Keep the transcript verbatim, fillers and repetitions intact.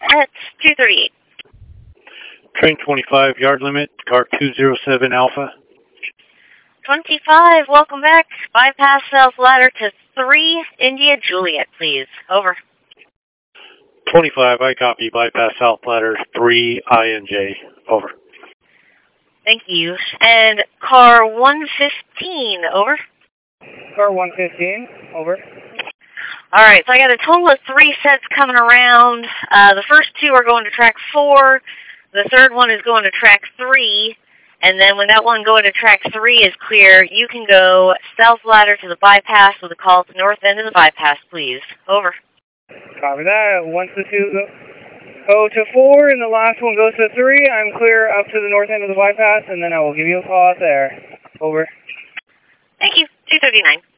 That's two thirty-eight. Train twenty-five, yard limit, car two zero seven Alpha. twenty-five, welcome back. Bypass South Ladder to three, India Juliet, please. Over. twenty-five, I copy. Bypass South Ladder three, I N J. Over. Thank you. And car one fifteen, over. Car one fifteen, over. All right, so I got a total of three sets coming around. Uh, the first two are going to track four. The third one is going to track three. And then when that one going to track three is clear, you can go south ladder to the bypass with a call to north end of the bypass, please. Over. Copy that. Once the two go, go to four and the last one goes to three, I'm clear up to the north end of the bypass, and then I will give you a call out there. Over. Thank you. two thirty-nine.